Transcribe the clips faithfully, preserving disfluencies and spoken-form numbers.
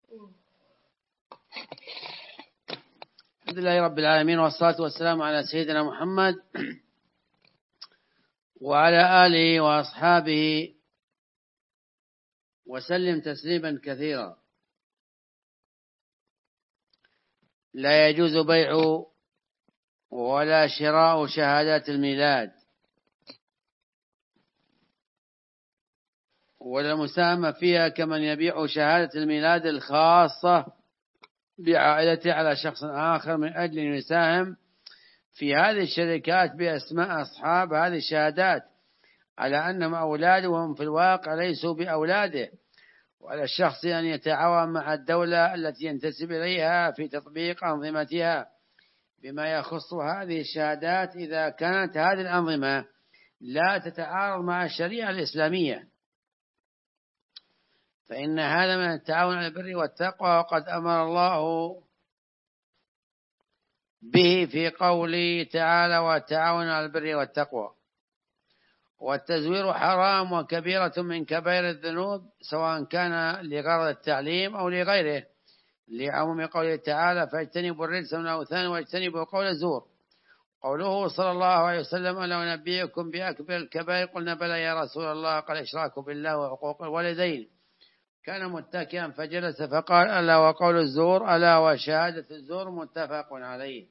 الحمد لله رب العالمين، والصلاة والسلام على سيدنا محمد وعلى آله وأصحابه وسلم تسليما كثيرا. لا يجوز بيع ولا شراء شهادات الميلاد ولا مساهمة فيها، كمن يبيع شهادة الميلاد الخاصة بعائلته على شخص آخر من أجل أن يساهم في هذه الشركات بأسماء أصحاب هذه الشهادات، على أنهم أولاده وهم في الواقع ليسوا بأولاده. وعلى الشخص أن يتعاون مع الدولة التي ينتسب إليها في تطبيق أنظمتها بما يخص هذه الشهادات، إذا كانت هذه الأنظمة لا تتعارض مع الشريعة الإسلامية، فإن هذا من التعاون على البر والتقوى، وقد أمر الله به في قوله تعالى: والتعاون على البر والتقوى. والتزوير حرام وكبيرة من كبائر الذنوب، سواء كان لغرض التعليم أو لغيره، لعموم قوله تعالى: فاجتنبوا الرجس من الأوثان واجتنبوا قول الزور. قوله صلى الله عليه وسلم: ألا أنبئكم بأكبر الكبائر؟ قلنا بلى يا رسول الله، قال إشراك بالله وحقوق الوالدين. كان متكئا فجلس فقال: ألا وقول الزور، ألا وشهادة الزور، متفق عليه.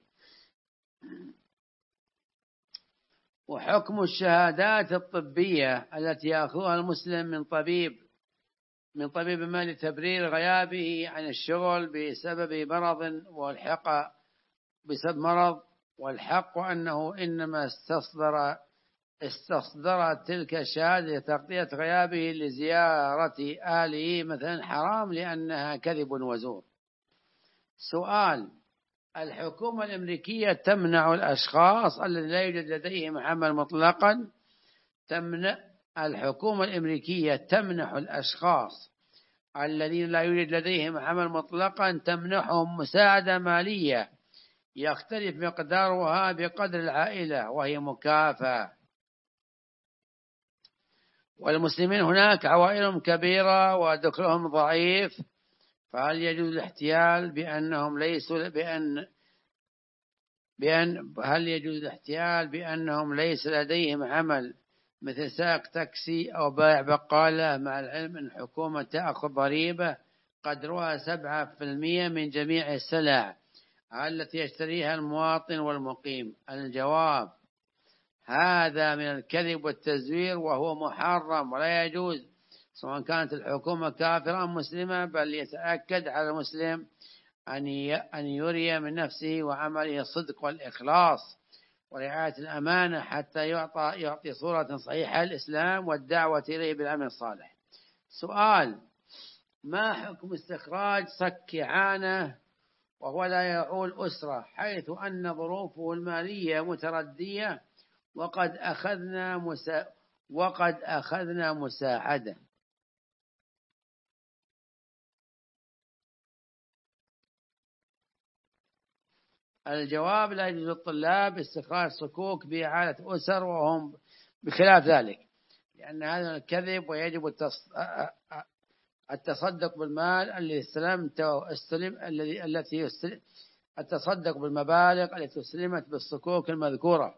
وحكم الشهادات الطبية التي يأخذها المسلم من طبيب من طبيب ما لتبرير غيابه عن الشغل بسبب مرض، والحق بسبب مرض والحق أنه إنما استصدر استصدر تلك الشهادة لتغطية غيابه لزيارة أهله مثلا، حرام لأنها كذب وزور. سؤال: الحكومة الأمريكية تمنع الأشخاص الذين لا يوجد لديهم عمل مطلقا تمنع الحكومة الأمريكية تمنح الأشخاص الذين لا يوجد لديهم عمل مطلقا تمنحهم مساعدة مالية يختلف مقدارها بقدر العائلة، وهي مكافأة. والمسلمين هناك عوائلهم كبيرة ودخلهم ضعيف، فهل يجوز الاحتيال بأنهم ليسوا بأن بأن هل يجوز الاحتيال بأنهم ليس لديهم عمل، مثل سائق تاكسي أو بائع بقالة، مع العلم أن الحكومة تأخذ ضريبة قدرها سبعة في المئة من جميع السلع التي يشتريها المواطن والمقيم؟ الجواب: هذا من الكذب والتزوير، وهو محرم ولا يجوز، سواء كانت الحكومة كافرة أم مسلمة. بل يتأكد على المسلم أن يري من نفسه وعمله الصدق والإخلاص ورعاية الأمانة، حتى يعطى يعطي صورة صحيحة الإسلام والدعوة إليه بالعمل الصالح. سؤال: ما حكم استخراج صك عانة وهو لا يعول أسرة، حيث أن ظروفه المالية متردية وقد أخذنا مسا... وقد أخذنا مساعدة؟ الجواب: لا يجوز للطلاب استخراج صكوك بإعالة أسر وهم بخلاف ذلك، لأن هذا الكذب، ويجب التصدق بالمال الذي استلمته استلم الذي التي التصدق بالمبالغ التي استلمت بالصكوك المذكورة.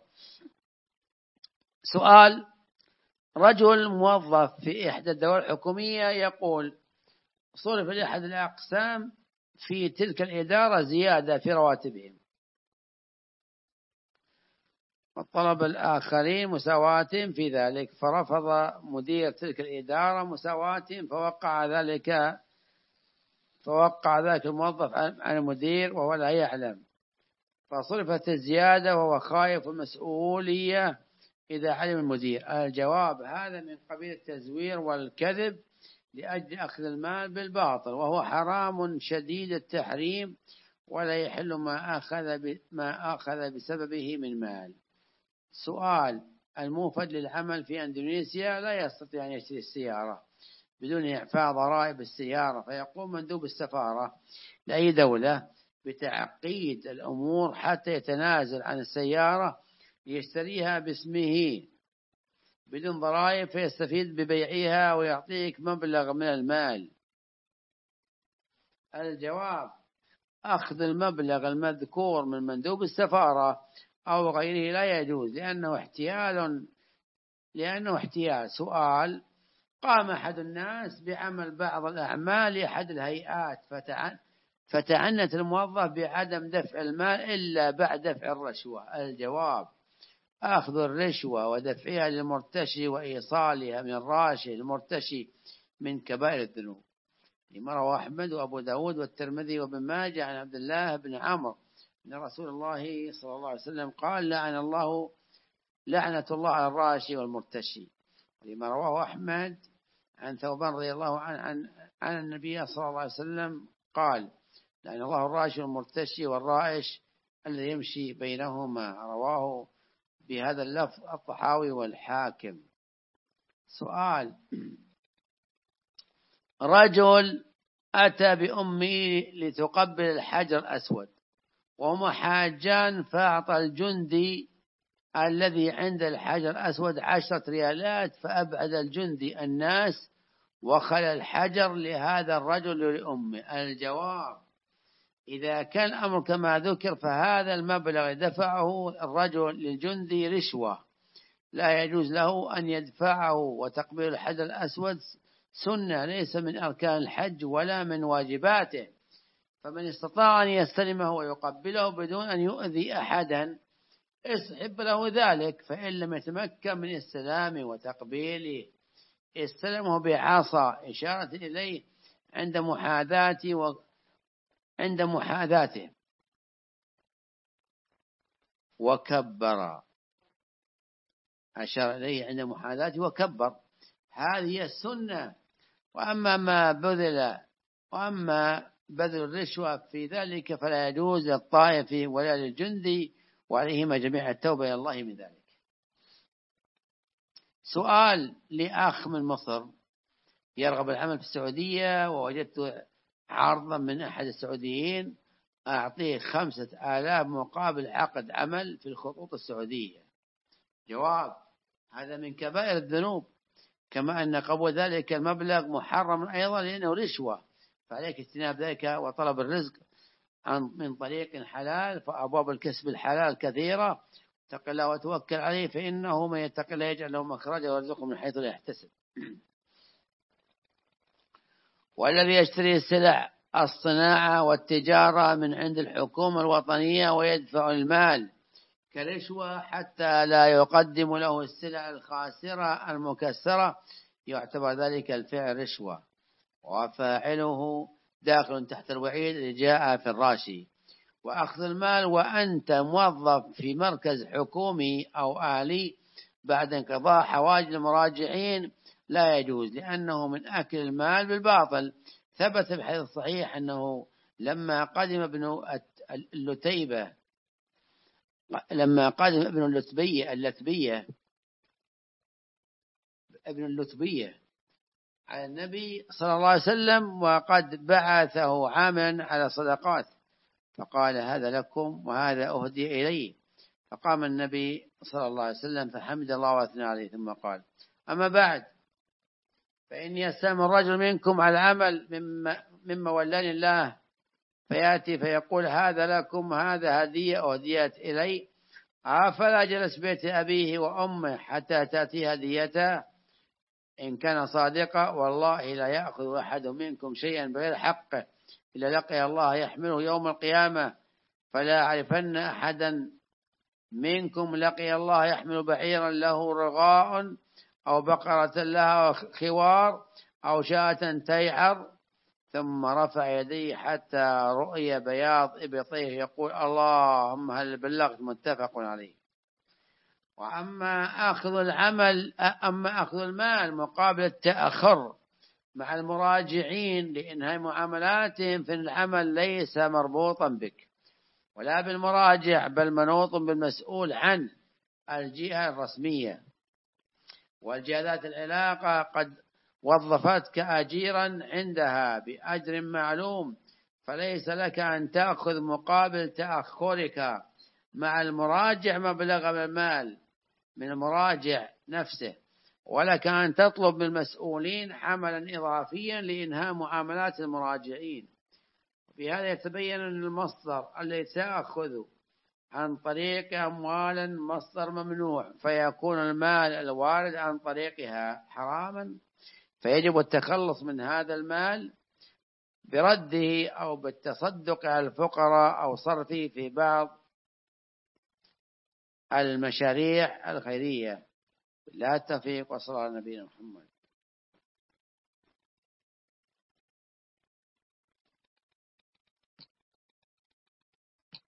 سؤال: رجل موظف في إحدى الدول الحكومية يقول: صرف لأحد الأقسام في تلك الإدارة زيادة في رواتبهم، وطلب الآخرين مساواة في ذلك، فرفض مدير تلك الإدارة مساواة، فوقع ذلك فوقع ذلك الموظف عن المدير وهو لا يعلم، فصرفت الزيادة وهو خايف المسؤولية إذا علم المدير. الجواب: هذا من قبيل التزوير والكذب لأجل أخذ المال بالباطل، وهو حرام شديد التحريم، ولا يحل ما أخذ ما أخذ بسببه من مال. سؤال: الموفد للعمل في أندونيسيا لا يستطيع أن يشتري السيارة بدون إعفاء ضرائب السيارة، فيقوم مندوب السفارة لأي دولة بتعقيد الأمور حتى يتنازل عن السيارة ليشتريها باسمه بدون ضرائب، فيستفيد ببيعها ويعطيك مبلغ من المال. الجواب: أخذ المبلغ المذكور من مندوب السفارة أو غيره لا يجوز، لأنه احتيال لأنه احتيال. سؤال: قام أحد الناس بعمل بعض الأعمال لأحد الهيئات فتعنت الموظف بعدم دفع المال إلا بعد دفع الرشوة. الجواب: أخذ الرشوة ودفعها للمرتشي وإيصالها من الراشي للمرتشي من كبائر الذنوب، لما رواه أحمد وأبو داود والترمذي وابن ماجه عن عبد الله بن عمرو أن رسول الله صلى الله عليه وسلم قال: لعن الله لعنة الله على الراشي والمرتشي. لما رواه أحمد عن ثوبان رضي الله عنه عن, عن النبي صلى الله عليه وسلم قال: لعن الله الراشي والمرتشي والرائش الذي يمشي بينهما. رواه بهذا اللفظ الطحاوي والحاكم. سؤال: رجل أتى بأمه لتقبل الحجر الأسود وهما حاجان، فأعطى الجندي الذي عند الحجر الأسود عشرة ريالات، فأبعد الجندي الناس وخلى الحجر لهذا الرجل ولأمه. الجواب: إذا كان الأمر كما ذكر فهذا المبلغ دفعه الرجل للجندي رشوة لا يجوز له أن يدفعه، وتقبيل الحجر الأسود سنة ليس من أركان الحج ولا من واجباته، فمن استطاع أن يستلمه ويقبله بدون أن يؤذي أحدا استحب له ذلك، فإن لم يتمكن من استلامه وتقبيله استلمه بعصا إشارة إليه عند محاذاته و... عند محاذاته وكبر، أشار إليه عند محاذاته وكبر. هذه السنة. وأما ما بذل وأما بذل الرشوة في ذلك فلا يجوز للطائف ولا للجندي، وعليهما جميع التوبة إلى الله من ذلك. سؤال لأخ من مصر يرغب العمل في السعودية، ووجدت عرضا من أحد السعوديين أعطيه خمسة آلاف مقابل عقد عمل في الخطوط السعودية. جواب: هذا من كبائر الذنوب، كما أن قبول ذلك المبلغ محرم أيضا لأنه رشوة، فعليك اجتناب ذلك وطلب الرزق من طريق حلال، فأبواب الكسب الحلال كثيرة. اتق الله وتوكل عليه، فإنه من يتق الله يجعل له مخرجا ويرزقه من حيث لا يحتسب. والذي يشتري السلع الصناعة والتجارة من عند الحكومة الوطنية ويدفع المال كرشوة حتى لا يقدم له السلع الخاسرة المكسرة يعتبر ذلك الفعل رشوة، وفاعله داخل تحت الوعيد اللي جاء في الراشي. وأخذ المال وأنت موظف في مركز حكومي أو آلي بعد انقضاء حوائج المراجعين لا يجوز، لأنه من أكل المال بالباطل. ثبت في الحديث الصحيح أنه لما قدم ابن اللتيبة لما قدم ابن اللتبية اللتبية ابن اللتبية على النبي صلى الله عليه وسلم وقد بعثه عاما على صدقات، فقال: هذا لكم وهذا أهدي إليه. فقام النبي صلى الله عليه وسلم فحمد الله وأثنى عليه، ثم قال: أما بعد، فإني أستلم الرجل منكم على العمل مما, مما ولاني الله، فيأتي فيقول: هذا لكم هذا هدية أهديت إلي، أفلا جلس بيت أبيه وأمه حتى تأتي هديته؟ إن كان صادقا والله لا يأخذ أحد منكم شيئا بغير حقه إلا لقي الله يحمله يوم القيامة، فلا أعرفن أحدا منكم لقي الله يحمل بعيرا له رغاء أو بقرة لها خوار أو شاة تيعر، ثم رفع يديه حتى رؤي بياض إبطيه يقول: اللهم هل بلغت؟ متفق عليه. وأما أخذ العمل أما أخذ المال مقابل التأخر مع المراجعين لإنهاء معاملاتهم، في العمل ليس مربوطا بك ولا بالمراجع، بل منوط بالمسؤول عن الجهة الرسمية، والجهة ذات العلاقة قد وظفتك أجيرا عندها بأجر معلوم، فليس لك أن تأخذ مقابل تأخرك مع المراجع مبلغ من المال من المراجع نفسه، ولك أن تطلب من المسؤولين حملا إضافيا لإنهاء معاملات المراجعين. في هذا يتبين أن المصدر الذي تأخذ عن طريق أموالا مصدر ممنوع، فيكون المال الوارد عن طريقها حراما، فيجب التخلص من هذا المال برده أو بالتصدق على الفقراء أو صرفه في بعض المشاريع الخيرية. لا التوفيق، وصلى على نبينا محمد.